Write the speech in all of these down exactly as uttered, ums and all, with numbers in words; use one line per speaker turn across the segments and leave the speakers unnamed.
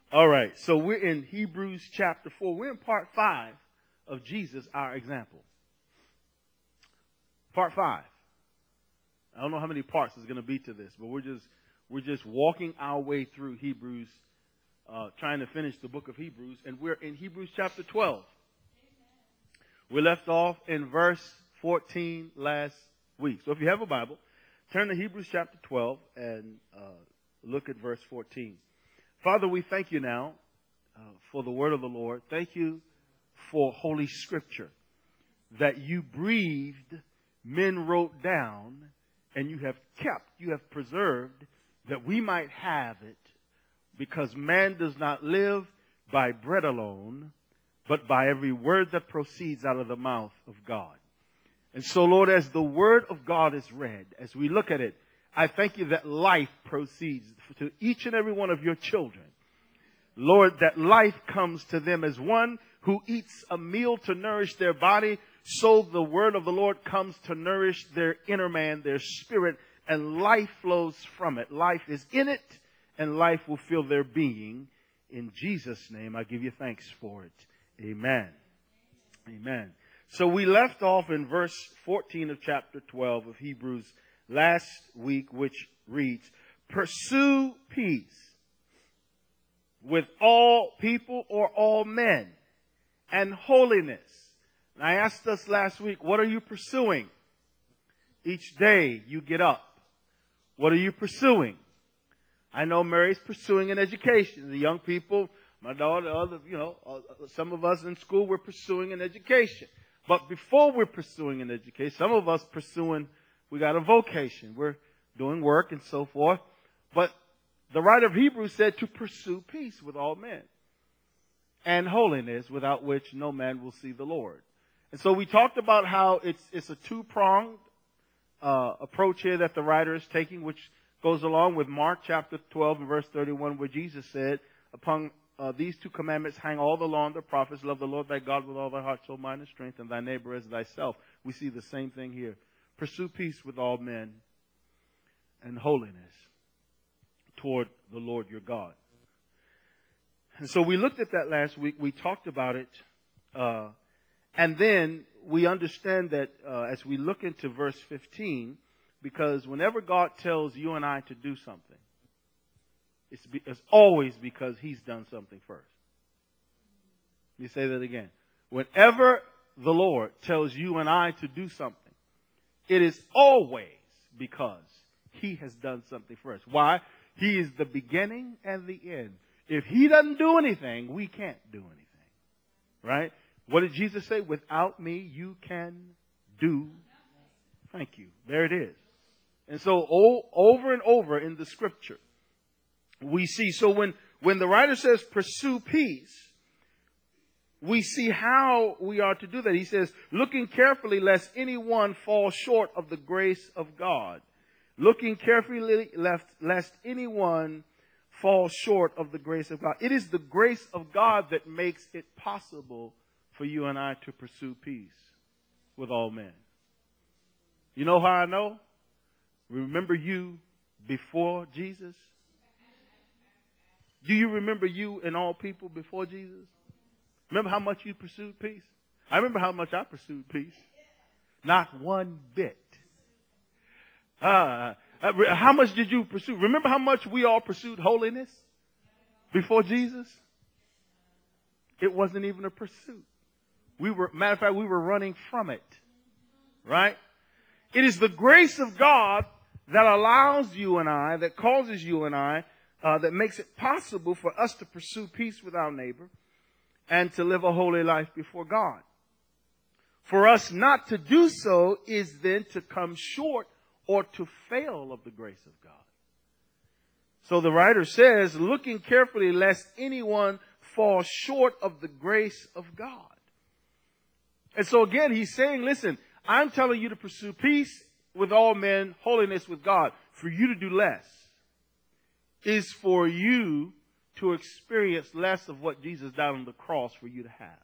All right, so we're in Hebrews chapter four. We're in part five of Jesus, our example. Part five. I don't know how many parts there's going to be to this, but we're just we're just walking our way through Hebrews, uh, trying to finish the book of Hebrews, and we're in Hebrews chapter twelve. We left off in verse fourteen last week. So if you have a Bible, turn to Hebrews chapter twelve and uh, look at verse fourteen. Father, we thank you now uh, for the word of the Lord. Thank you for Holy Scripture that you breathed, men wrote down, and you have kept, you have preserved, that we might have it, because man does not live by bread alone, but by every word that proceeds out of the mouth of God. And so, Lord, as the word of God is read, as we look at it, I thank you that life proceeds to each and every one of your children. Lord, that life comes to them as one who eats a meal to nourish their body, so the word of the Lord comes to nourish their inner man, their spirit, and life flows from it. Life is in it, and life will fill their being. In Jesus' name, I give you thanks for it. Amen. Amen. So we left off in verse fourteen of chapter twelve of Hebrews last week, which reads, "Pursue peace with all people or all men, and holiness." And I asked us last week, what are you pursuing? Each day you get up. What are you pursuing? I know Mary's pursuing an education. The young people, my daughter, other, you know, some of us in school, we're pursuing an education. But before we're pursuing an education, some of us pursuing, we got a vocation. We're doing work and so forth. But the writer of Hebrews said to pursue peace with all men and holiness, without which no man will see the Lord. And so we talked about how it's it's a two-pronged uh, approach here that the writer is taking, which goes along with Mark chapter twelve and verse thirty-one, where Jesus said, upon uh, these two commandments hang all the law and the prophets. Love the Lord thy God with all thy heart, soul, mind, and strength, and thy neighbor as thyself. We see the same thing here. Pursue peace with all men and holiness toward the Lord your God. And so we looked at that last week. We talked about it. Uh, and then we understand that uh, as we look into verse fifteen, because whenever God tells you and I to do something, it's, be, it's always because He's done something first. Let me say that again. Whenever the Lord tells you and I to do something, it is always because He has done something first. Why? He is the beginning and the end. If He doesn't do anything, we can't do anything. Right? What did Jesus say? Without me, you can do. Thank you. There it is. And so over and over in the Scripture, we see. So when, when the writer says pursue peace, we see how we are to do that. He says, looking carefully lest anyone fall short of the grace of God. Looking carefully lest, lest anyone fall short of the grace of God. It is the grace of God that makes it possible for you and I to pursue peace with all men. You know how I know? Remember you before Jesus? Do you remember you and all people before Jesus? Remember how much you pursued peace? I remember how much I pursued peace. Not one bit. Uh, how much did you pursue? Remember how much we all pursued holiness before Jesus? It wasn't even a pursuit. We were, matter of fact, we were running from it. Right? It is the grace of God that allows you and I, that causes you and I, uh, that makes it possible for us to pursue peace with our neighbor and to live a holy life before God. For us not to do so is then to come short or to fail of the grace of God. So the writer says, looking carefully lest anyone fall short of the grace of God. And so again, he's saying, listen, I'm telling you to pursue peace with all men, holiness with God. For you to do less is for you to experience less of what Jesus died on the cross for you to have.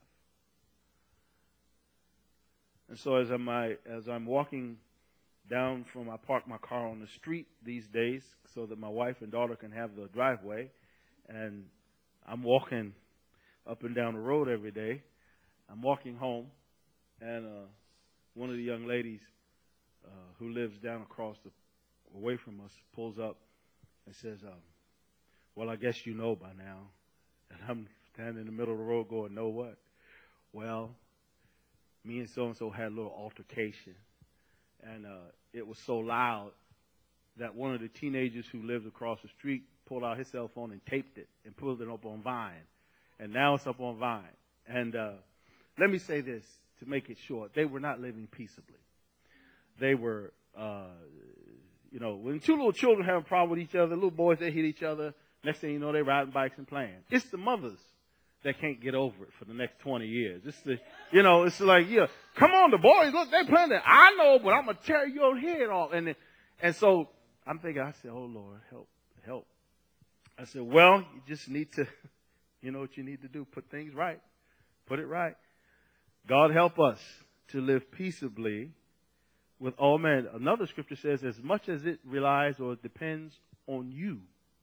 And so as I'm, as I'm walking down from, I park my car on the street these days so that my wife and daughter can have the driveway. And I'm walking up and down the road every day. I'm walking home, and uh, one of the young ladies uh, who lives down across the away from us pulls up and says, um, well, I guess you know by now. And I'm standing in the middle of the road going, know what? Well, me and so-and-so had a little altercation. And uh, it was so loud that one of the teenagers who lived across the street pulled out his cell phone and taped it and pulled it up on Vine. And now it's up on Vine. And uh, let me say this to make it short. They were not living peaceably. They were, uh, you know, when two little children have a problem with each other, little boys, they hit each other. Next thing you know, they're riding bikes and playing. It's the mothers that can't get over it for the next twenty years. It's the, you know, it's like, yeah, come on, the boys, look, they playing that. I know, but I'm going to tear your head off. And, and so I'm thinking, I said, oh, Lord, help, help. I said, well, you just need to, you know what you need to do, put things right, put it right. God help us to live peaceably with all men. Another scripture says, as much as it relies or depends on you,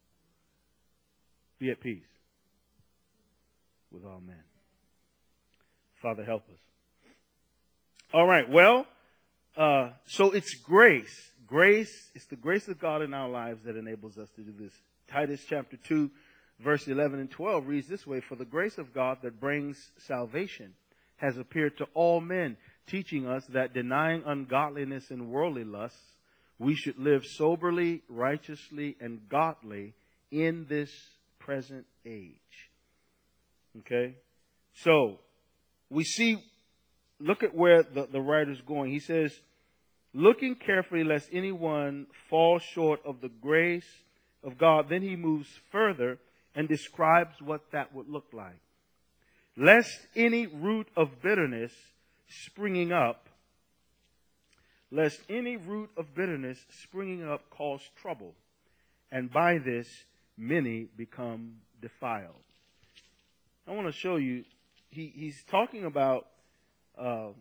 be at peace with all men. Father, help us. All right, well, uh, so it's grace. Grace, it's the grace of God in our lives that enables us to do this. Titus chapter two, verse eleven and twelve reads this way, for the grace of God that brings salvation has appeared to all men, teaching us that denying ungodliness and worldly lusts, we should live soberly, righteously, and godly in this present age. Okay? So, we see, look at where the, the writer's going. He says, looking carefully lest anyone fall short of the grace of God. Then he moves further and describes what that would look like. Lest any root of bitterness springing up, lest any root of bitterness springing up cause trouble, and by this many become defiled. I want to show you, he, he's talking about, uh,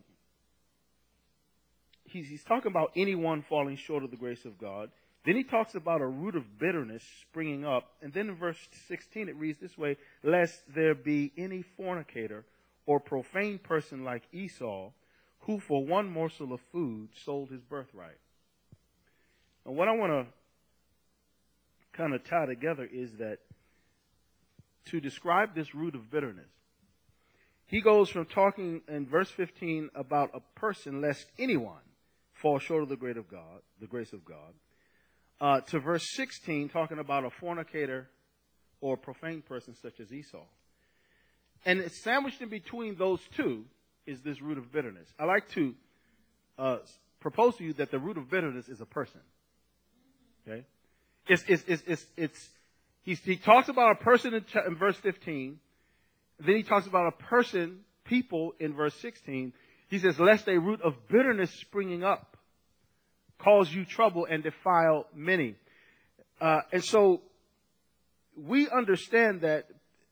he's, he's talking about anyone falling short of the grace of God. Then he talks about a root of bitterness springing up. And then in verse sixteen it reads this way, lest there be any fornicator or profane person like Esau, who for one morsel of food sold his birthright. And what I want to kind of tie together is that to describe this root of bitterness, he goes from talking in verse fifteen about a person, lest anyone fall short of the grace of God, the grace of God, uh, to verse sixteen, talking about a fornicator or a profane person such as Esau. And it's sandwiched in between those two is this root of bitterness. I like to uh, propose to you that the root of bitterness is a person. Okay, it's it's it's it's, it's he's, he talks about a person in, in verse fifteen. Then he talks about a person, people in verse sixteen. He says, lest a root of bitterness springing up cause you trouble and defile many. Uh, and so we understand that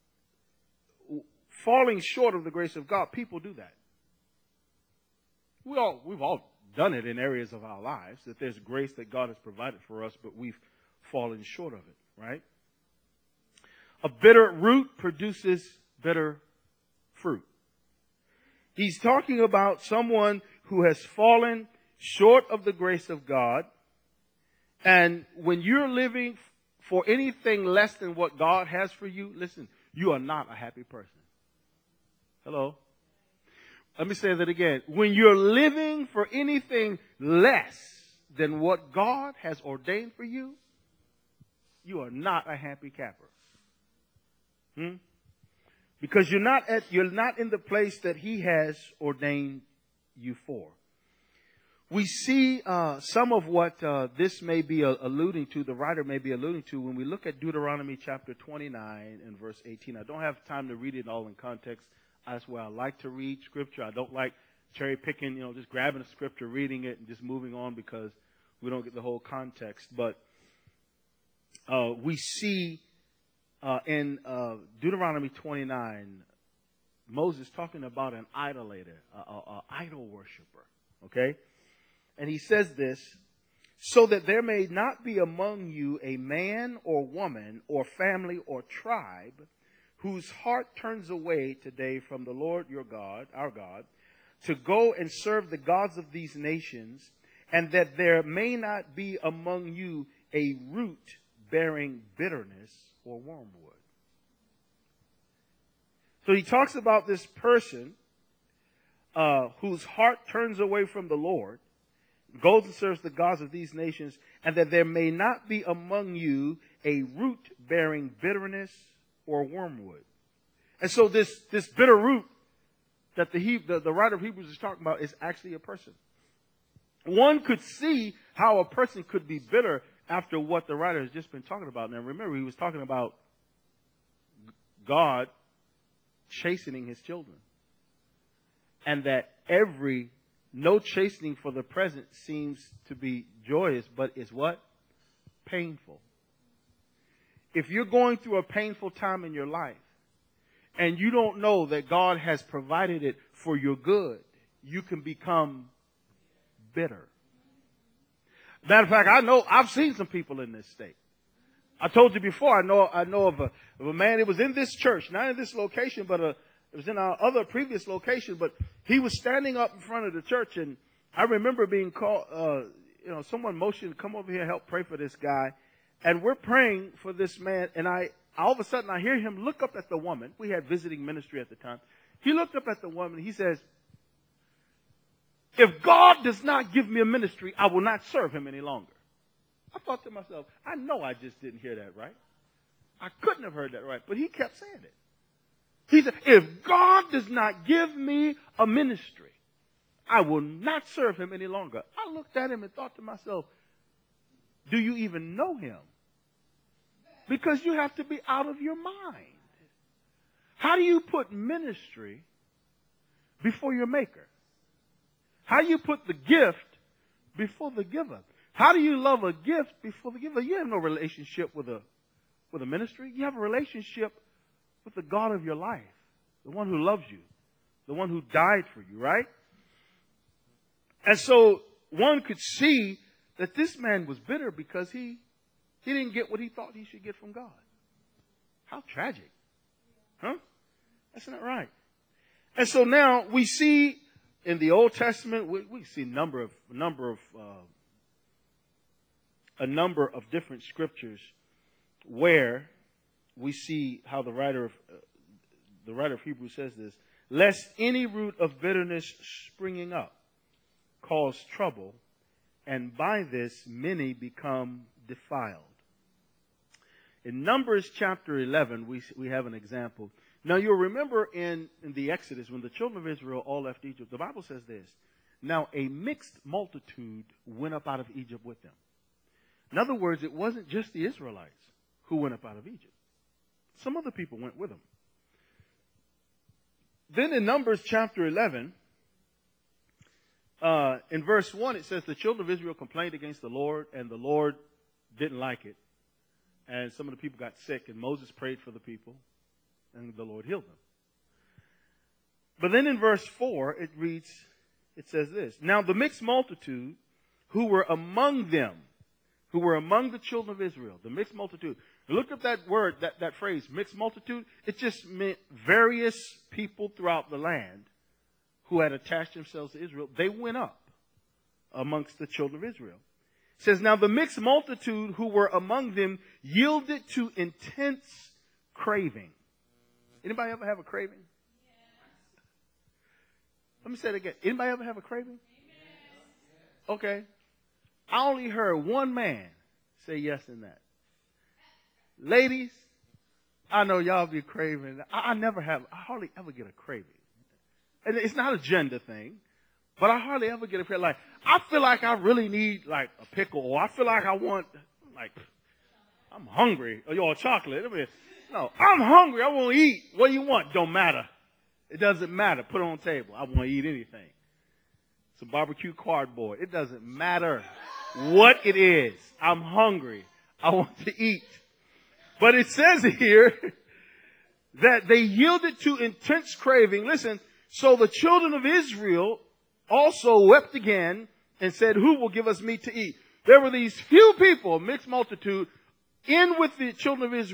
falling short of the grace of God, people do that. We all, we've all done it in areas of our lives, that there's grace that God has provided for us, but we've fallen short of it, right? A bitter root produces bitter fruit. He's talking about someone who has fallen short of the grace of God. And when you're living for anything less than what God has for you, listen, you are not a happy person. Hello? Let me say that again. When you're living for anything less than what God has ordained for you, you are not a happy capper. Hmm? Because you're not at, you're not in the place that He has ordained you for. We see uh, some of what uh, this may be uh, alluding to, the writer may be alluding to, when we look at Deuteronomy chapter twenty-nine and verse eighteen. I don't have time to read it all in context. That's where I like to read Scripture. I don't like cherry picking, you know, just grabbing a Scripture, reading it, and just moving on because we don't get the whole context. But uh, we see uh, in uh, Deuteronomy twenty-nine, Moses talking about an idolater, an idol worshiper, okay? And he says this, so that there may not be among you a man or woman or family or tribe whose heart turns away today from the Lord your God, our God, to go and serve the gods of these nations, and that there may not be among you a root bearing bitterness or wormwood. So he talks about this person uh, whose heart turns away from the Lord, goes and serves the gods of these nations, and that there may not be among you a root bearing bitterness or wormwood. And so this, this bitter root that the, he, the, the writer of Hebrews is talking about is actually a person. One could see how a person could be bitter after what the writer has just been talking about. Now remember, he was talking about God chastening his children. And that every, no chastening for the present seems to be joyous, but is what? Painful. If you're going through a painful time in your life, and you don't know that God has provided it for your good, you can become bitter. Matter of fact, I know, I've seen some people in this state. I told you before, I know, I know of a, of a man, it was in this church, not in this location, but a, it was in our other previous location, but he was standing up in front of the church, and I remember being called, uh, you know, someone motioned to come over here and help pray for this guy. And we're praying for this man, and I, all of a sudden I hear him look up at the woman. We had visiting ministry at the time. He looked up at the woman, he says, if God does not give me a ministry, I will not serve him any longer. I thought to myself, I know I just didn't hear that right. I couldn't have heard that right, but he kept saying it. He said, if God does not give me a ministry, I will not serve him any longer. I looked at him and thought to myself, do you even know him? Because you have to be out of your mind. How do you put ministry before your maker? How do you put the gift before the giver? How do you love a gift before the giver? You have no relationship with a, with a ministry. You have a relationship with the God of your life, the one who loves you, the one who died for you, right? And so one could see that this man was bitter because he, he didn't get what he thought he should get from God. How tragic. Huh? That's not right. And so now we see in the Old Testament, we, we see a number of, a number of, uh, a number of different scriptures where we see how the writer of, uh, the writer of Hebrews says this, lest any root of bitterness springing up cause trouble, and by this many become defiled. In Numbers chapter eleven, we, we have an example. Now you'll remember in, in the Exodus, when the children of Israel all left Egypt, the Bible says this, now a mixed multitude went up out of Egypt with them. In other words, it wasn't just the Israelites who went up out of Egypt. Some other people went with them. Then in Numbers chapter eleven, uh, in verse one, it says, the children of Israel complained against the Lord, and the Lord didn't like it. And some of the people got sick, and Moses prayed for the people, and the Lord healed them. But then in verse four, it reads, it says this, now the mixed multitude who were among them, who were among the children of Israel, the mixed multitude. Look at that word, that, that phrase, mixed multitude. It just meant various people throughout the land who had attached themselves to Israel. They went up amongst the children of Israel. It says, now the mixed multitude who were among them yielded to intense craving. Anybody ever have a craving? Yes. Let me say it again. Anybody ever have a craving? Yes. Okay. I only heard one man say yes in that. Ladies, I know y'all be craving. I, I never have, I hardly ever get a craving. And it's not a gender thing, but I hardly ever get a craving. Like, I feel like I really need like a pickle, or I feel like I want, like, I'm hungry, or your chocolate. I mean, no, I'm hungry. I want to eat. What do you want? Don't matter. It doesn't matter. Put it on the table. I want to eat anything. Some barbecue cardboard. It doesn't matter what it is. I'm hungry. I want to eat. But it says here that they yielded to intense craving. Listen, so the children of Israel also wept again and said, who will give us meat to eat? There were these few people, mixed multitude, in with the children of Israel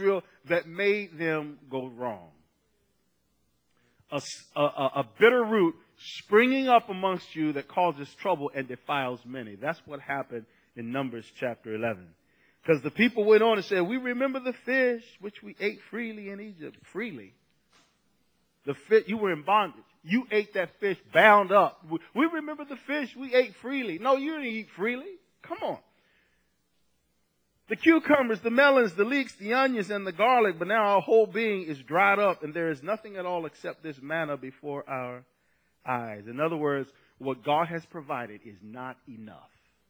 that made them go wrong. A, a, a bitter root springing up amongst you that causes trouble and defiles many. That's what happened in Numbers chapter eleven. Because the people went on and said, we remember the fish which we ate freely in Egypt. Freely. The fish, you were in bondage. You ate that fish bound up. We remember the fish we ate freely. No, you didn't eat freely. Come on. The cucumbers, the melons, the leeks, the onions, and the garlic, but now our whole being is dried up, and there is nothing at all except this manna before our eyes. In other words, what God has provided is not enough.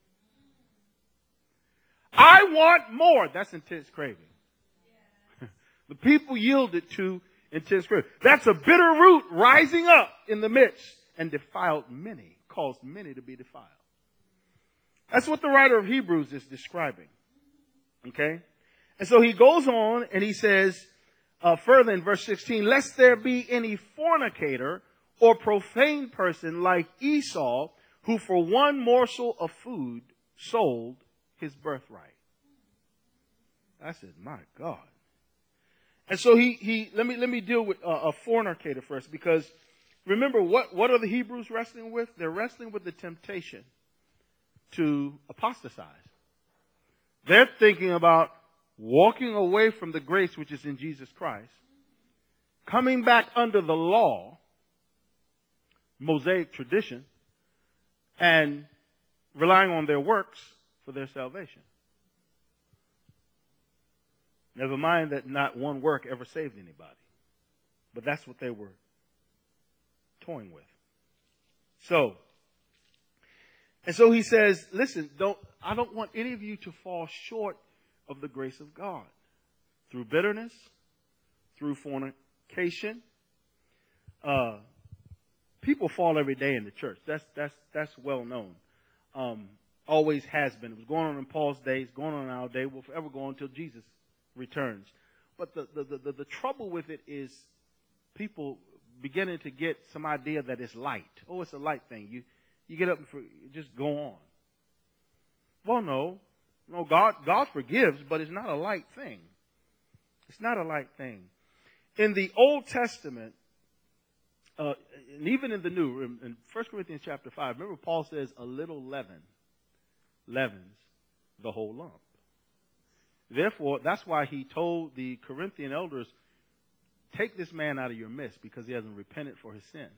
I want more. That's intense craving. The people yielded to intense craving. That's a bitter root rising up in the midst and defiled many, caused many to be defiled. That's what the writer of Hebrews is describing. Okay? And so he goes on and he says uh, further in verse sixteen, lest there be any fornicator or profane person like Esau, who for one morsel of food sold his birthright. I said, my God. And so he, he let me let me deal with uh, a fornicator first, because remember, what, what are the Hebrews wrestling with? They're wrestling with the temptation to apostatize. They're thinking about walking away from the grace which is in Jesus Christ, coming back under the law, Mosaic tradition, and relying on their works for their salvation. Never mind that not one work ever saved anybody. But that's what they were toying with. So, and so he says, listen, don't, I don't want any of you to fall short of the grace of God. Through bitterness, through fornication. Uh, people fall every day in the church. That's, that's, that's well known. Um, always has been. It was going on in Paul's days, going on in our day, will forever go on until Jesus returns. But the, the, the, the trouble with it is people beginning to get some idea that it's light. Oh, it's a light thing. You you get up and for, just go on. Well, no. No, God, God forgives, but it's not a light thing. It's not a light thing. In the Old Testament, uh, and even in the New, in First Corinthians chapter five, remember Paul says a little leaven leavens the whole lump. Therefore, that's why he told the Corinthian elders, take this man out of your midst because he hasn't repented for his sin.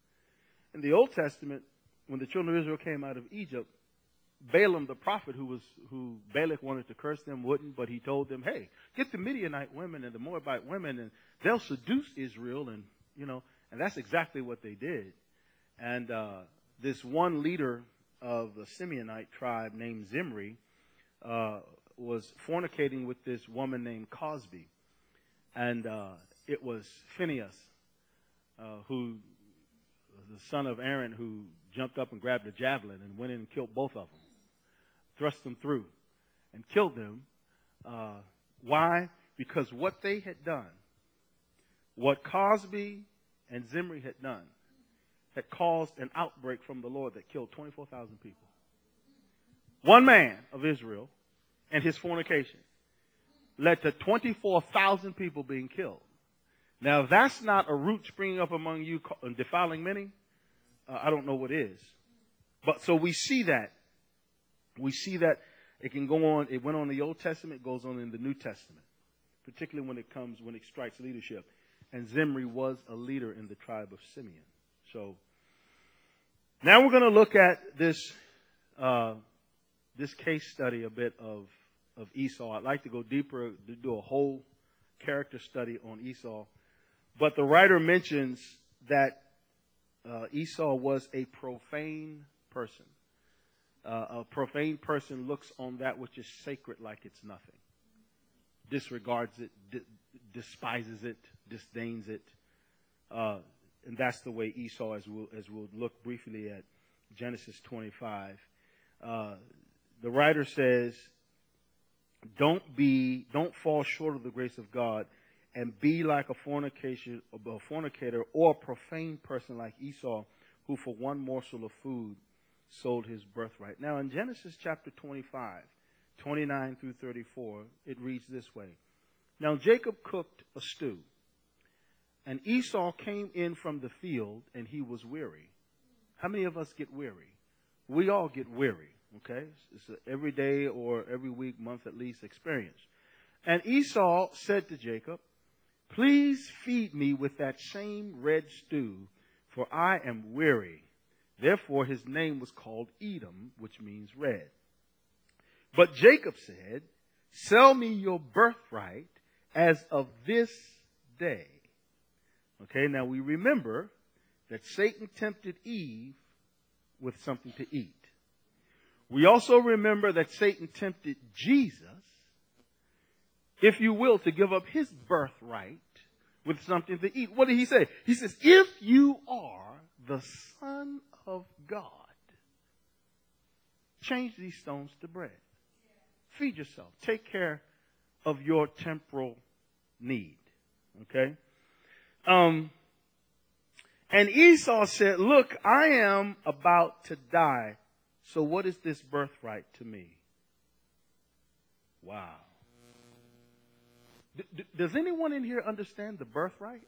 In the Old Testament, when the children of Israel came out of Egypt, Balaam the prophet, who was who Balak wanted to curse them, wouldn't, but he told them, hey, get the Midianite women and the Moabite women and they'll seduce Israel, and you know, and that's exactly what they did. And uh, this one leader of the Simeonite tribe named Zimri uh, was fornicating with this woman named Cosby. And uh, it was Phinehas, uh, who was the son of Aaron, who jumped up and grabbed a javelin and went in and killed both of them. Thrust them through and killed them. Uh, why? Because what they had done, what Cosby and Zimri had done, had caused an outbreak from the Lord that killed twenty-four thousand people. One man of Israel and his fornication led to twenty-four thousand people being killed. Now, if that's not a root springing up among you and defiling many, uh, I don't know what is. But so we see that. We see that it can go on. It went on in the Old Testament, it goes on in the New Testament, particularly when it comes, when it strikes leadership. And Zimri was a leader in the tribe of Simeon. So now we're going to look at this, uh, this case study a bit of, of Esau. I'd like to go deeper, to do a whole character study on Esau. But the writer mentions that uh, Esau was a profane person. Uh, a profane person looks on that which is sacred like it's nothing. Disregards it, d- despises it, disdains it. Uh, and that's the way Esau, as we'll, as we'll look briefly at Genesis twenty-five. Uh, the writer says, don't be, don't fall short of the grace of God and be like a fornication, a fornicator or a profane person like Esau, who for one morsel of food sold his birthright. Now in Genesis chapter twenty-five, twenty-nine through thirty-four, it reads this way. Now Jacob cooked a stew, and Esau came in from the field, and he was weary. How many of us get weary? We all get weary, okay? It's an every day or every week, month at least experience. And Esau said to Jacob, please feed me with that same red stew, for I am weary. Therefore his name was called Edom, which means red. But Jacob said, sell me your birthright as of this day. Okay, now we remember that Satan tempted Eve with something to eat. We also remember that Satan tempted Jesus, if you will, to give up his birthright with something to eat. What did he say? He says, if you are the Son of God, change these stones to bread. Feed yourself. Take care of your temporal need. Okay? Um, and Esau said, look, I am about to die. So what is this birthright to me? Wow. D- d- does anyone in here understand the birthright?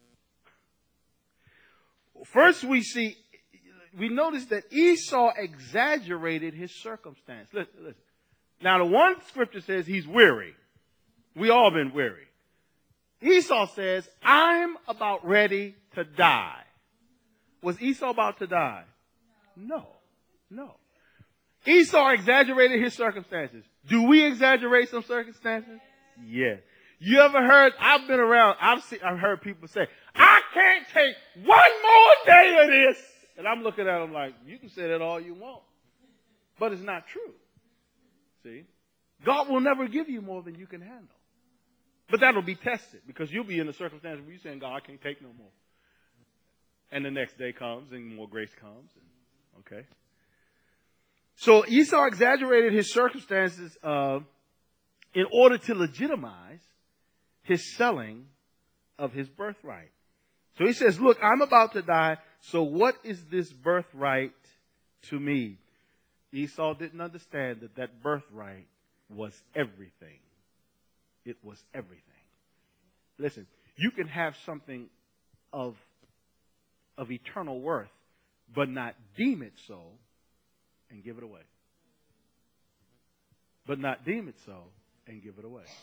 First we see, we notice that Esau exaggerated his circumstance. Listen, listen. Now the one scripture says he's weary. We all been weary. Esau says, I'm about ready to die. Was Esau about to die? No. No. Esau exaggerated his circumstances. Do we exaggerate some circumstances? Yes. You ever heard, I've been around, I've seen, I've heard people say, I can't take one more day of this. And I'm looking at them like, you can say that all you want. But it's not true. See? God will never give you more than you can handle. But that'll be tested because you'll be in a circumstance where you're saying, God, I can't take no more. And the next day comes and more grace comes. And, okay. So Esau exaggerated his circumstances uh, in order to legitimize his selling of his birthright. So he says, look, I'm about to die. So what is this birthright to me? Esau didn't understand that that birthright was everything. It was everything. Listen, you can have something of, of eternal worth, but not deem it so and give it away. But not deem it so and give it away.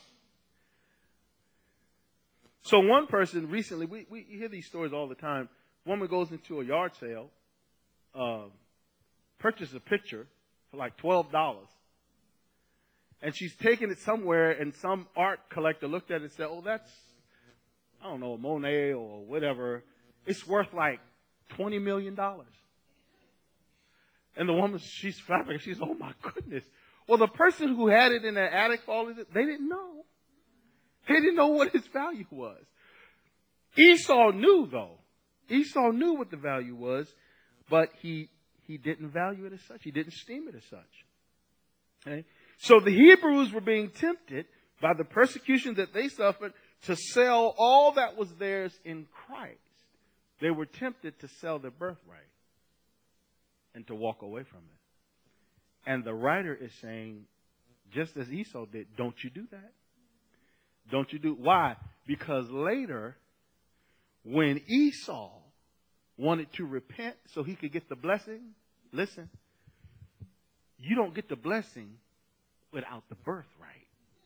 So one person recently, we, we hear these stories all the time. Woman goes into a yard sale, uh, purchases a picture for like twelve dollars. And she's taken it somewhere, and some art collector looked at it and said, oh, that's, I don't know, Monet or whatever. It's worth like twenty million dollars. And the woman, she's flabbergasted. She's, oh, my goodness. Well, the person who had it in their attic for all of it, they didn't know. They didn't know what its value was. Esau knew, though. Esau knew what the value was, but he he didn't value it as such. He didn't esteem it as such. Okay? So the Hebrews were being tempted by the persecution that they suffered to sell all that was theirs in Christ. They were tempted to sell their birthright and to walk away from it. And the writer is saying, just as Esau did, don't you do that. Don't you do, why? Because later, when Esau wanted to repent so he could get the blessing, listen, you don't get the blessing without the birthright.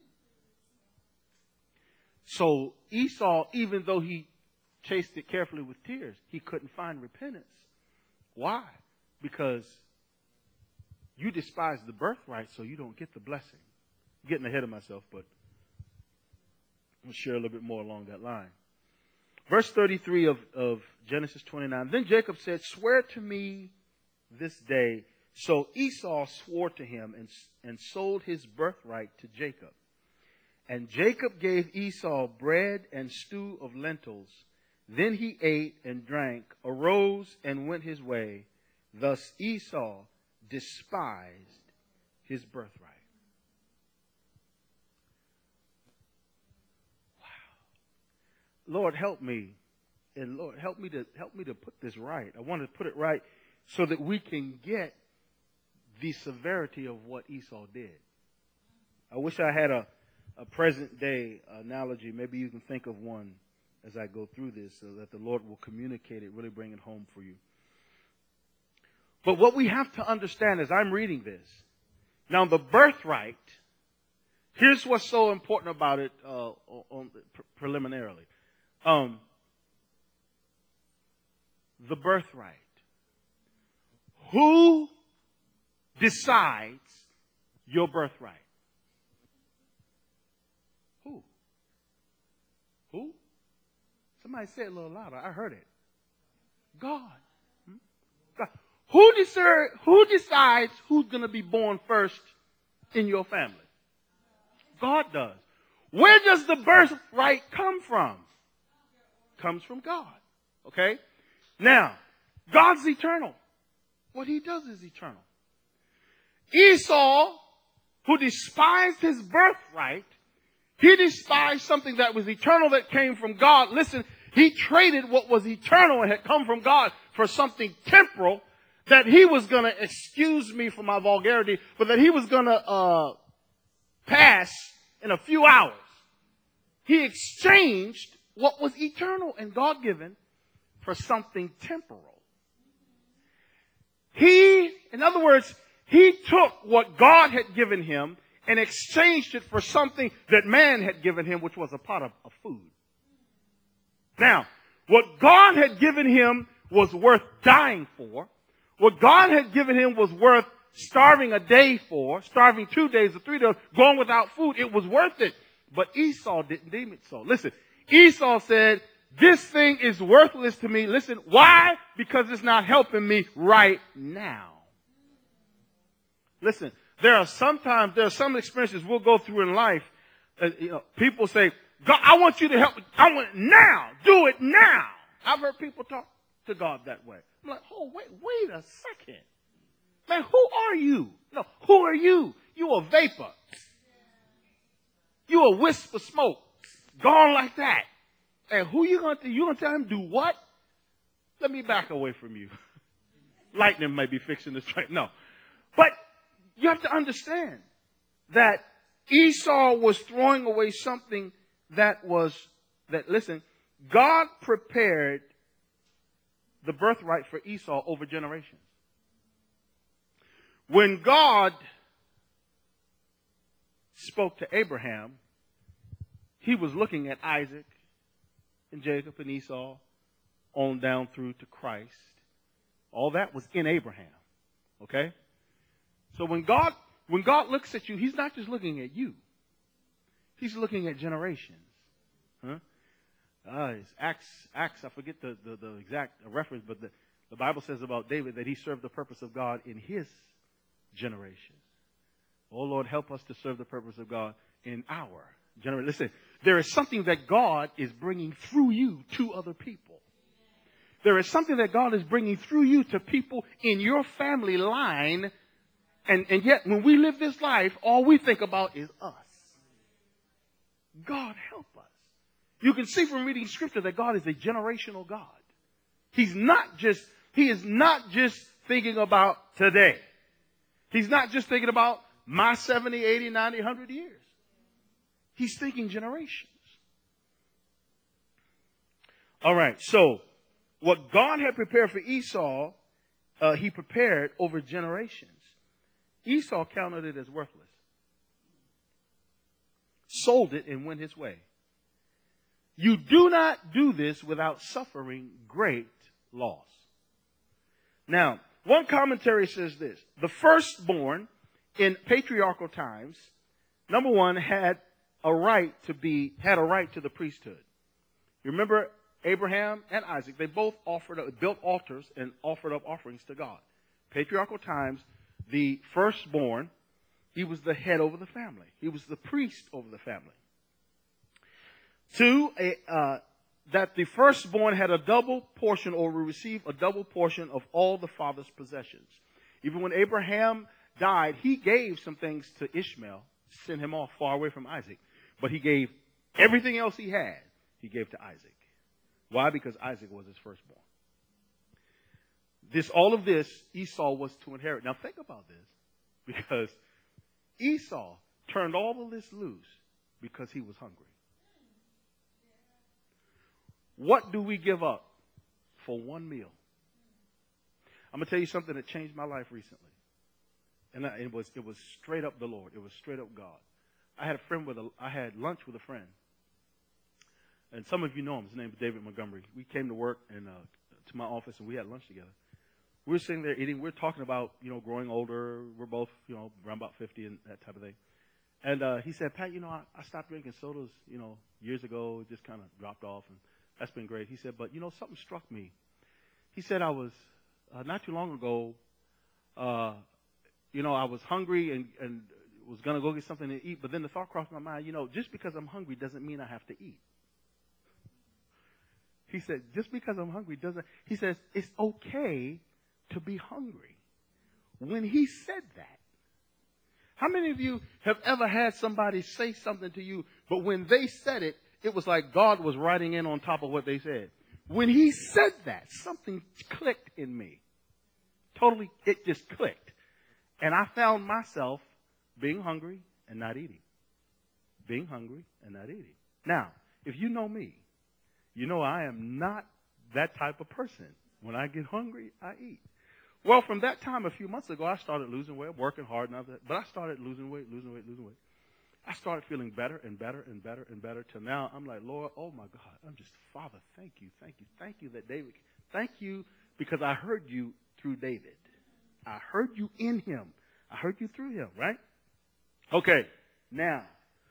So Esau, even though he chased it carefully with tears, he couldn't find repentance. Why? Because you despise the birthright, so you don't get the blessing. I'm getting ahead of myself, but I'm going to share a little bit more along that line. Verse thirty-three of, of Genesis twenty-nine. Then Jacob said, swear to me this day. So Esau swore to him and, and sold his birthright to Jacob. And Jacob gave Esau bread and stew of lentils. Then he ate and drank, arose and went his way. Thus Esau despised his birthright. Wow. Lord, help me. And Lord, help me to help me to put this right. I want to put it right so that we can get the severity of what Esau did. I wish I had a, a present day analogy, maybe you can think of one as I go through this so that the Lord will communicate it, really bring it home for you. But what we have to understand as I'm reading this, now the birthright, here's what's so important about it uh, on, pre- preliminarily. Um, the birthright. Who decides your birthright? Who? Who? Somebody say it a little louder. I heard it. God. Hmm? God. Who, decide, who decides who's going to be born first in your family? God does. Where does the birthright come from? Comes from God. Okay? Now, God's eternal. What he does is eternal. Esau, who despised his birthright, he despised something that was eternal that came from God. Listen, he traded what was eternal and had come from God for something temporal that he was going to, excuse me for my vulgarity, but that he was going to uh, pass in a few hours. He exchanged what was eternal and God-given for something temporal. He, in other words, he took what God had given him and exchanged it for something that man had given him, which was a pot of, of food. Now, what God had given him was worth dying for. What God had given him was worth starving a day for, starving two days or three days, going without food. It was worth it. But Esau didn't deem it so. Listen, Esau said, this thing is worthless to me. Listen, why? Because it's not helping me right now. Listen, there are sometimes, there are some experiences we'll go through in life. Uh, you know, people say, God, I want you to help me. I want it now. Do it now. I've heard people talk to God that way. I'm like, oh, wait, wait a second. Man, who are you? No, who are you? You a vapor. You a wisp of smoke. Gone like that. And who you going to, you going to tell him do what? Let me back away from you. Lightning may be fixing this train. No. But you have to understand that Esau was throwing away something that was, that listen, God prepared the birthright for Esau over generations. When God spoke to Abraham, he was looking at Isaac and Jacob and Esau on down through to Christ. All that was in Abraham. Okay? So when God, when God looks at you, he's not just looking at you. He's looking at generations. Huh? Uh, it's Acts, Acts, I forget the, the, the exact reference, but the, the Bible says about David that he served the purpose of God in his generations. Oh, Lord, help us to serve the purpose of God in our generation. Listen, there is something that God is bringing through you to other people. There is something that God is bringing through you to people in your family line. And, and yet, when we live this life, all we think about is us. God help us. You can see from reading Scripture that God is a generational God. He's not just, He is not just thinking about today. He's not just thinking about my seventy, eighty, ninety, one hundred years. He's thinking generations. All right, so what God had prepared for Esau, uh, he prepared over generations. Esau counted it as worthless. Sold it and went his way. You do not do this without suffering great loss. Now, one commentary says this. The firstborn in patriarchal times, number one, had a right to be, had a right to the priesthood. You remember Abraham and Isaac, they both offered, built altars and offered up offerings to God. Patriarchal times, the firstborn, he was the head over the family. He was the priest over the family. Two, a, uh, that the firstborn had a double portion or will receive a double portion of all the father's possessions. Even when Abraham died, he gave some things to Ishmael, sent him off far away from Isaac. But he gave everything else he had, he gave to Isaac. Why? Because Isaac was his firstborn. This, all of this, Esau was to inherit. Now think about this, because Esau turned all of this loose because he was hungry. What do we give up for one meal? I'm going to tell you something that changed my life recently. And it was it was straight up the Lord. It was straight up God. I had a friend with a, I had lunch with a friend. And some of you know him. His name is David Montgomery. We came to work and uh, to my office and we had lunch together. We were sitting there eating. We were talking about, you know, growing older. We're both, you know, around about fifty and that type of thing. And uh, he said, Pat, you know, I, I stopped drinking sodas, you know, years ago. It just kind of dropped off. And that's been great. He said, but, you know, something struck me. He said, I was, uh, not too long ago, uh, you know, I was hungry and, and was going to go get something to eat. But then the thought crossed my mind, you know, just because I'm hungry doesn't mean I have to eat. He said, just because I'm hungry doesn't, he says, it's okay to be hungry. When he said that, how many of you have ever had somebody say something to you, but when they said it, it was like God was writing in on top of what they said? When he said that, something clicked in me. Totally, it just clicked. And I found myself being hungry and not eating. Being hungry and not eating. Now, if you know me, you know I am not that type of person. When I get hungry, I eat. Well, from that time a few months ago, I started losing weight, working hard and all that. But I started losing weight, losing weight, losing weight. I started feeling better and better and better and better till now. I'm like, Lord, oh my God, I'm just, Father, thank you, thank you, thank you that David, thank you because I heard you through David. I heard you in him. I heard you through him, right? Okay, now,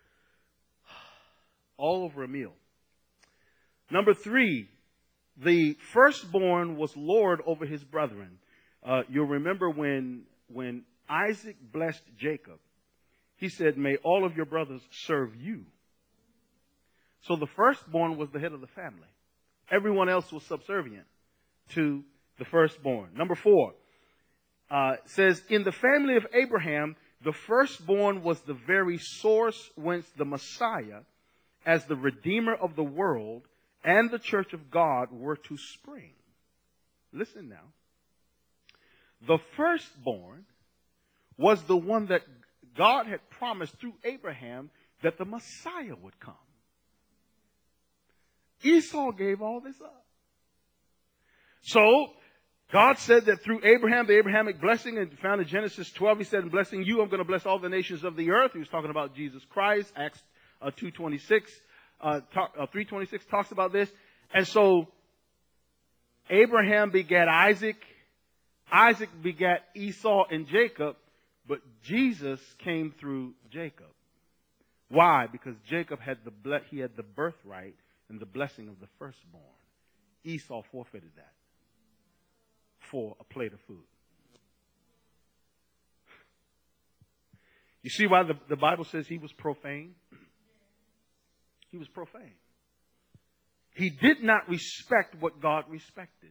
all over a meal. Number three, the firstborn was Lord over his brethren. Uh, you'll remember when, when Isaac blessed Jacob, he said, may all of your brothers serve you. So the firstborn was the head of the family. Everyone else was subservient to the firstborn. Number four, uh, says, in the family of Abraham, the firstborn was the very source whence the Messiah, as the Redeemer of the world, and the church of God were to spring. Listen now. The firstborn was the one that God had promised through Abraham that the Messiah would come. Esau gave all this up. So, God said that through Abraham, the Abrahamic blessing, and found in Genesis twelve, he said, in blessing you, I'm going to bless all the nations of the earth. He was talking about Jesus Christ. Acts uh, two twenty-six. Uh, talk, uh, three twenty-six talks about this. And so, Abraham begat Isaac. Isaac begat Esau and Jacob. But Jesus came through Jacob. Why? Because Jacob had the ble- he had the birthright and the blessing of the firstborn. Esau forfeited that for a plate of food. You see why the, the Bible says he was profane? He was profane. He did not respect what God respected.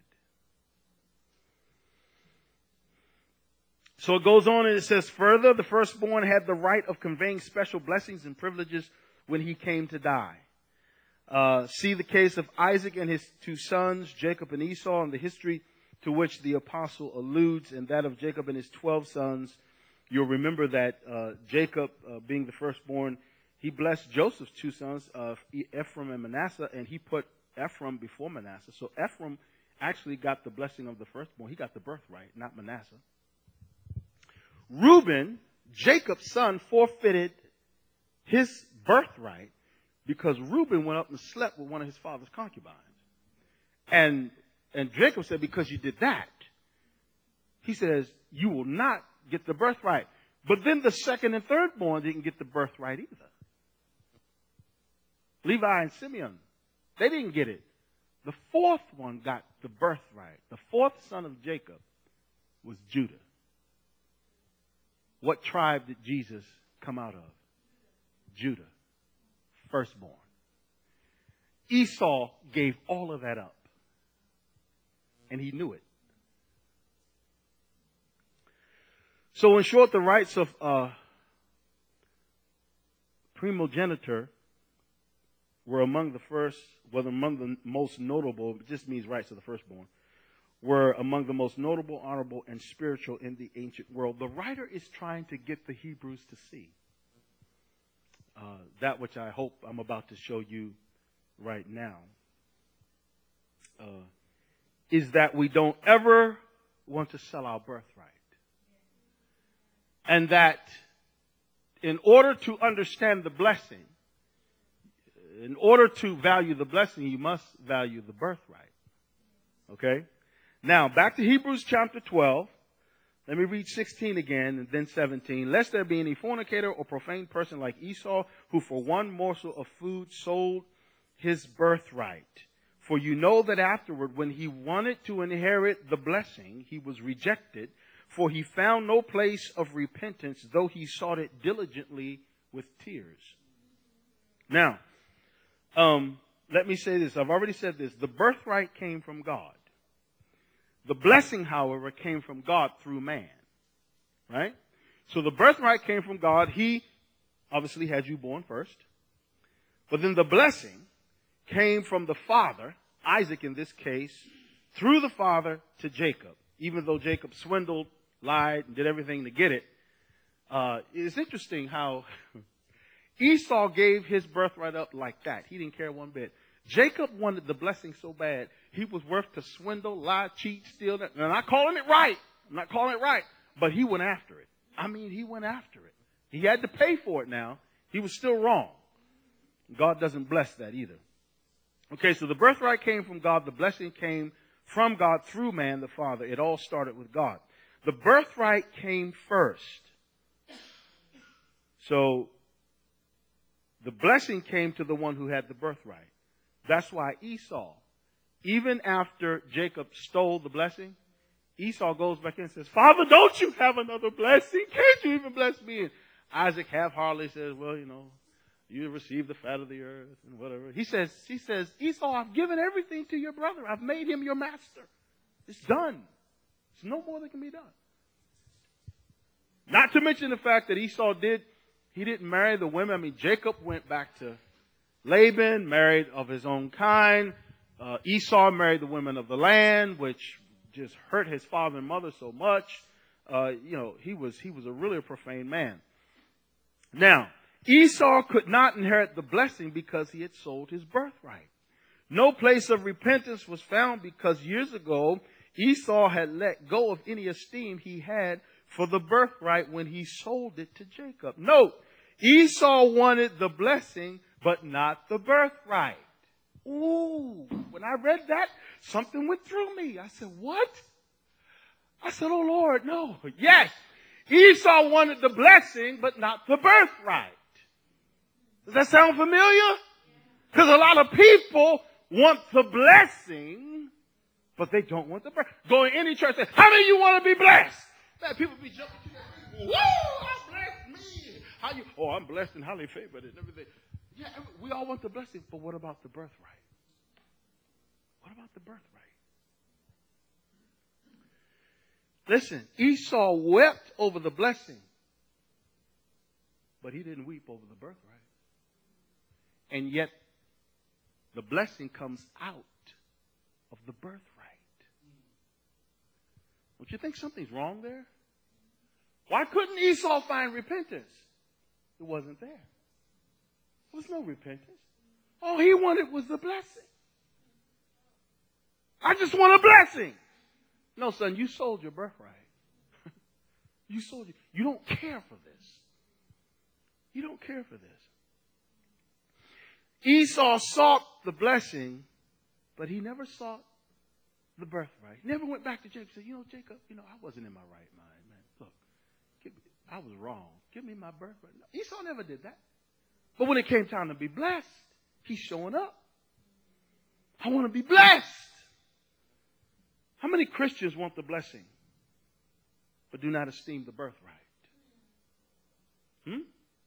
So it goes on and it says, further, the firstborn had the right of conveying special blessings and privileges when he came to die. Uh, see the case of Isaac and his two sons, Jacob and Esau, and the history to which the apostle alludes, and that of Jacob and his twelve sons. You'll remember that uh, Jacob, uh, being the firstborn, he blessed Joseph's two sons, uh, Ephraim and Manasseh, and he put Ephraim before Manasseh. So Ephraim actually got the blessing of the firstborn. He got the birthright, not Manasseh. Reuben, Jacob's son, forfeited his birthright because Reuben went up and slept with one of his father's concubines. And, and Jacob said, because you did that, he says, you will not get the birthright. But then the second and third born didn't get the birthright either. Levi and Simeon, they didn't get it. The fourth one got the birthright. The fourth son of Jacob was Judah. What tribe did Jesus come out of? Judah. Firstborn. Esau gave all of that up. And he knew it. So in short, the rights of uh, primogeniture were among the first, whether among the most notable, it just means rights of the firstborn, were among the most notable, honorable, and spiritual in the ancient world. The writer is trying to get the Hebrews to see. Uh, uh, that which I hope I'm about to show you right now uh, is that we don't ever want to sell our birthright. And that in order to understand the blessing, in order to value the blessing, you must value the birthright. Okay? Now, back to Hebrews chapter twelve. Let me read sixteen again and then seventeen. Lest there be any fornicator or profane person like Esau, who for one morsel of food sold his birthright. For you know that afterward, when he wanted to inherit the blessing, he was rejected, for he found no place of repentance, though he sought it diligently with tears. Now, um, let me say this. I've already said this. The birthright came from God. The blessing, however, came from God through man. Right? So the birthright came from God. He obviously had you born first. But then the blessing came from the father, Isaac in this case, through the father to Jacob. Even though Jacob swindled, lied, and did everything to get it. Uh, it's interesting how Esau gave his birthright up like that. He didn't care one bit. Jacob wanted the blessing so bad, he was worth to swindle, lie, cheat, steal. And I'm not calling it right. I'm not calling it right. But he went after it. I mean, he went after it. He had to pay for it now. He was still wrong. God doesn't bless that either. Okay, so the birthright came from God. The blessing came from God through man, the Father. It all started with God. The birthright came first. So the blessing came to the one who had the birthright. That's why Esau, even after Jacob stole the blessing, Esau goes back in and says, Father, don't you have another blessing? Can't you even bless me? And Isaac half-heartedly says, well, you know, you receive the fat of the earth and whatever. He says, he says, Esau, I've given everything to your brother. I've made him your master. It's done. There's no more that can be done. Not to mention the fact that Esau did, he didn't marry the women. I mean, Jacob went back to Laban, married of his own kind. Uh, Esau married the women of the land, which just hurt his father and mother so much. Uh, you know, he was, he was a really profane man. Now, Esau could not inherit the blessing because he had sold his birthright. No place of repentance was found because years ago, Esau had let go of any esteem he had for the birthright when he sold it to Jacob. Note, Esau wanted the blessing, but not the birthright. Ooh, when I read that, something went through me. I said, what? I said, oh Lord, no. Yes, Esau wanted the blessing, but not the birthright. Does that sound familiar? Because a lot of people want the blessing, but they don't want the birthright. Go in any church and say, how many of you want to be blessed? Man, people be jumping to their feet. Woo, I'm blessed, me. How you? Oh, I'm blessed and highly favored and everything. Yeah, we all want the blessing, but what about the birthright? What about the birthright? Listen, Esau wept over the blessing, but he didn't weep over the birthright. And yet, the blessing comes out of the birthright. Don't you think something's wrong there? Why couldn't Esau find repentance? It wasn't there. There was no repentance. All he wanted was the blessing. I just want a blessing. No, son, you sold your birthright. You sold it. You don't care for this. You don't care for this. Esau sought the blessing, but he never sought the birthright. He never went back to Jacob and said, you know, Jacob, you know, I wasn't in my right mind, man. Look, give me, I was wrong. Give me my birthright. No, Esau never did that. But when it came time to be blessed, he's showing up. I want to be blessed. How many Christians want the blessing, but do not esteem the birthright? Hmm?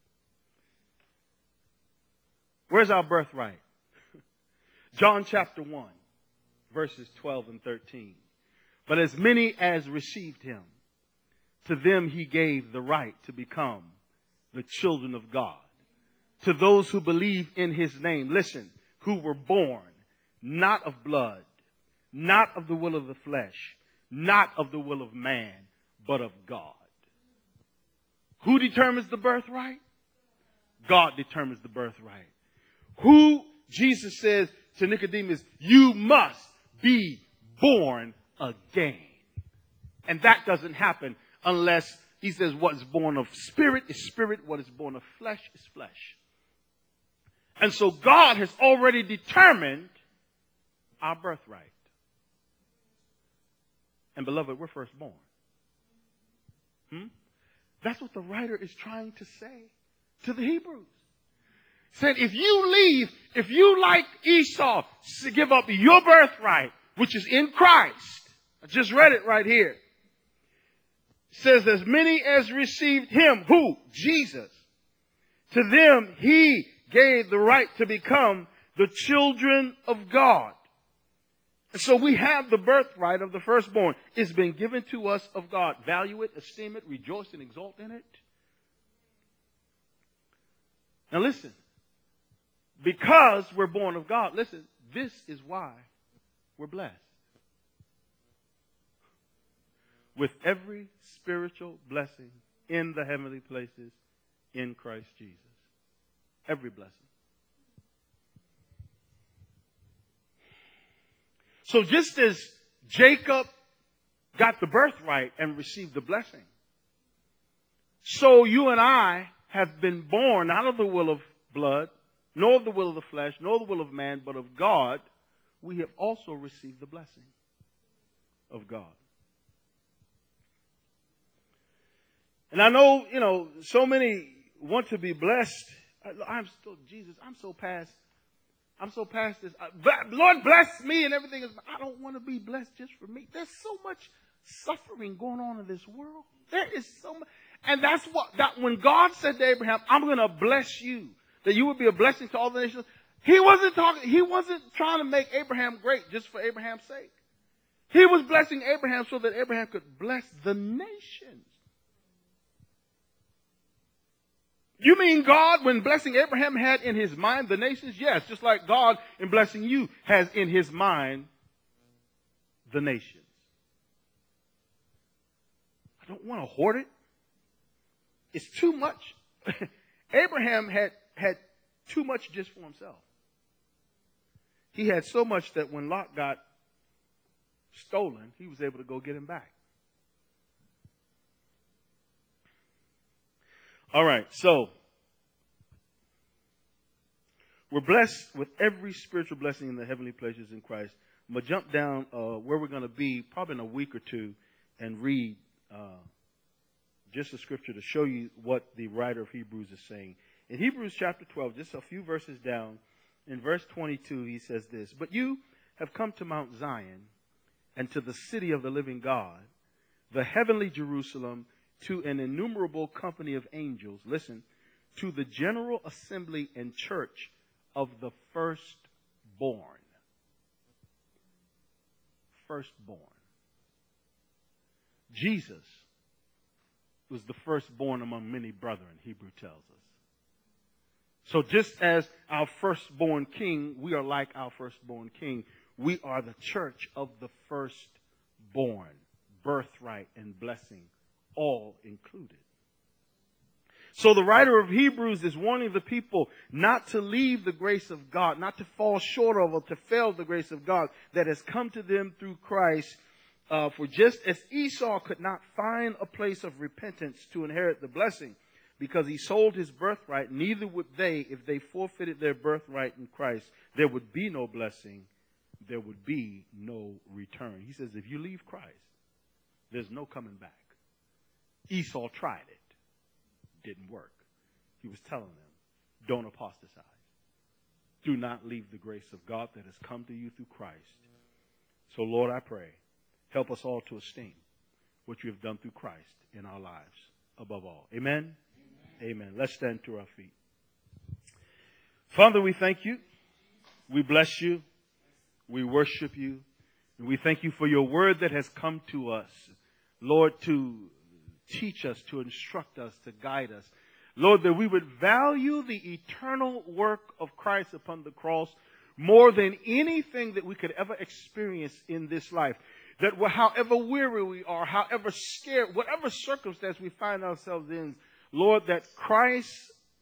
Where's our birthright? John chapter one, verses twelve and thirteen. But as many as received him, to them he gave the right to become the children of God. To those who believe in his name, listen, who were born not of blood, not of the will of the flesh, not of the will of man, but of God. Who determines the birthright? God determines the birthright. Who, Jesus says to Nicodemus, you must be born again. And that doesn't happen unless, he says, what is born of spirit is spirit, what is born of flesh is flesh. And so God has already determined our birthright. And beloved, we're firstborn. Hmm? That's what the writer is trying to say to the Hebrews. Said, if you leave, if you like Esau, give up your birthright, which is in Christ. I just read it right here. It says, as many as received him, who? Jesus. To them he gave the right to become the children of God. And so we have the birthright of the firstborn. It's been given to us of God. Value it, esteem it, rejoice and exult in it. Now listen. Because we're born of God, listen, this is why we're blessed. With every spiritual blessing in the heavenly places in Christ Jesus. Every blessing. So just as Jacob got the birthright and received the blessing, so you and I have been born out of the will of blood, nor of the will of the flesh, nor the will of man, but of God. We have also received the blessing of God. And I know, you know, so many want to be blessed. I'm still, Jesus, I'm so past, I'm so past this. Lord bless me and everything is, I don't want to be blessed just for me. There's so much suffering going on in this world. There is so much. And that's what, that when God said to Abraham, I'm going to bless you, that you would be a blessing to all the nations. He wasn't talking, he wasn't trying to make Abraham great just for Abraham's sake. He was blessing Abraham so that Abraham could bless the nations. You mean God, when blessing Abraham, had in his mind the nations? Yes, just like God in blessing you has in his mind the nations. I don't want to hoard it. It's too much. Abraham had, had too much just for himself. He had so much that when Lot got stolen, he was able to go get him back. All right, so we're blessed with every spiritual blessing in the heavenly places in Christ. I'm going to jump down uh, where we're going to be probably in a week or two and read uh, just a scripture to show you what the writer of Hebrews is saying. In Hebrews chapter twelve, just a few verses down, in verse twenty-two, he says this, but you have come to Mount Zion and to the city of the living God, the heavenly Jerusalem, to an innumerable company of angels, listen, to the general assembly and church of the firstborn. Firstborn. Jesus was the firstborn among many brethren, Hebrew tells us. So just as our firstborn king, we are like our firstborn king. We are the church of the firstborn, birthright and blessing, all included. So the writer of Hebrews is warning the people not to leave the grace of God, not to fall short of or to fail the grace of God that has come to them through Christ. Uh, for just as Esau could not find a place of repentance to inherit the blessing because he sold his birthright, neither would they if they forfeited their birthright in Christ. There would be no blessing. There would be no return. He says if you leave Christ, there's no coming back. Esau tried it. Didn't work. He was telling them, don't apostatize. Do not leave the grace of God that has come to you through Christ. So Lord, I pray, help us all to esteem what you have done through Christ in our lives above all. Amen? Amen. Amen. Let's stand to our feet. Father, we thank you. We bless you. We worship you. And we thank you for your word that has come to us, Lord, to teach us, to instruct us, to guide us. Lord, that we would value the eternal work of Christ upon the cross more than anything that we could ever experience in this life. That however weary we are, however scared, whatever circumstance we find ourselves in, Lord, that Christ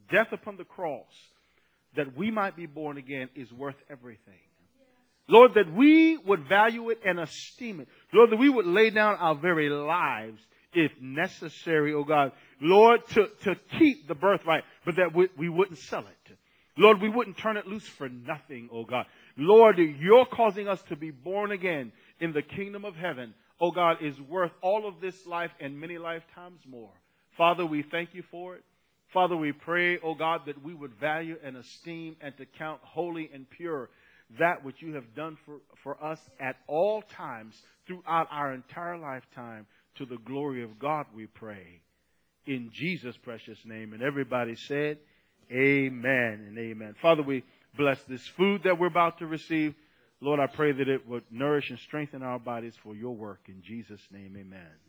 death upon the cross, that we might be born again, is worth everything. Lord, that we would value it and esteem it. Lord, that we would lay down our very lives if necessary, oh God. Lord, to, to keep the birthright, but that we, we wouldn't sell it. Lord, we wouldn't turn it loose for nothing, oh God. Lord, you're causing us to be born again in the kingdom of heaven, oh God, is worth all of this life and many lifetimes more. Father, we thank you for it. Father, we pray, oh God, that we would value and esteem and to count holy and pure that which you have done for, for us at all times throughout our entire lifetime. To the glory of God, we pray. In Jesus' precious name. And everybody said, amen and amen. Father, we bless this food that we're about to receive. Lord, I pray that it would nourish and strengthen our bodies for your work. In Jesus' name, amen.